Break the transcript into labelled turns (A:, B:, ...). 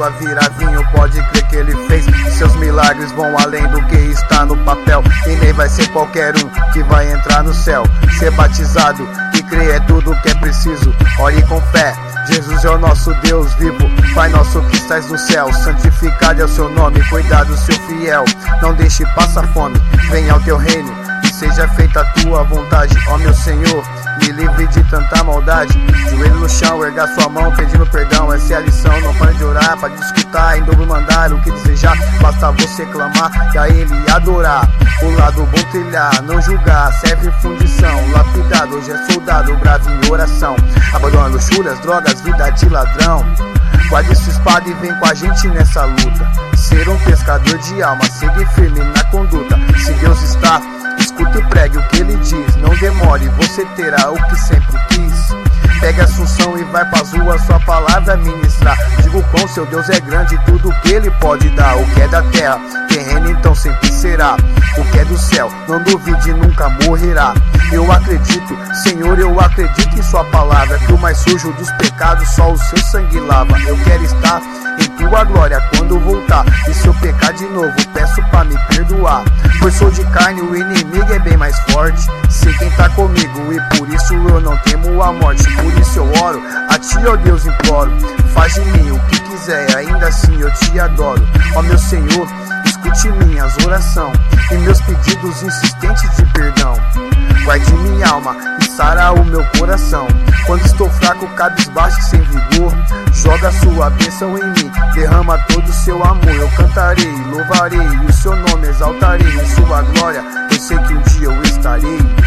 A: água vira vinho, pode crer que ele fez. Seus milagres vão além do que está no papel, e nem vai ser qualquer um que vai entrar no céu. Ser batizado e crer é tudo que é preciso. Ore com fé, Jesus é o nosso Deus vivo. Pai nosso que estás no céu, santificado é o seu nome. Cuidado, seu fiel, não deixe passar fome. Venha ao teu reino e seja feita a tua vontade. Ó meu Senhor, me livre de tanta maldade. Joelho no chão, erga sua mão pedindo perdão. Essa é a lição, não pare de orar, para de escutar, em dobro mandar o que desejar. Basta você clamar e a ele adorar. O lado bom trilhar, não julgar, serve fundição. Lapidado, hoje é soldado, bravo em oração. Abandona luxúrias, drogas, vida de ladrão. Guarde sua espada e vem com a gente nessa luta. Ser um pescador de alma, seguir firme na conduta. Se Deus está, escute e pregue o que ele diz. Não demore, você terá o que sempre quis. Pegue a Assunção e vai pras ruas sua palavra ministrar. Digo com seu Deus é grande, tudo que ele pode dar. O que é da terra, terreno então sempre será. O que é do céu, não duvide, nunca morrerá. Eu acredito, Senhor, eu acredito em sua palavra, que o mais sujo dos pecados só o seu sangue lava. Eu quero estar em tua glória quando voltar, e se eu pecar de novo, peço pra me perdoar. Pois sou de carne, o inimigo é bem mais forte. Sei quem tá comigo e por isso eu não temo a morte. Por isso eu oro, a ti, ó Deus, imploro. Faz de mim o que quiser, ainda assim eu te adoro. Ó meu Senhor, escute minhas orações e meus pedidos insistentes de perdão. Guarde minha alma e sara o meu coração. Quando estou fraco, cabisbaixo e sem vigor, joga sua bênção em mim, derrama todo o seu amor. Eu cantarei, louvarei, o seu nome exaltarei. Em sua glória eu sei que um dia eu estarei.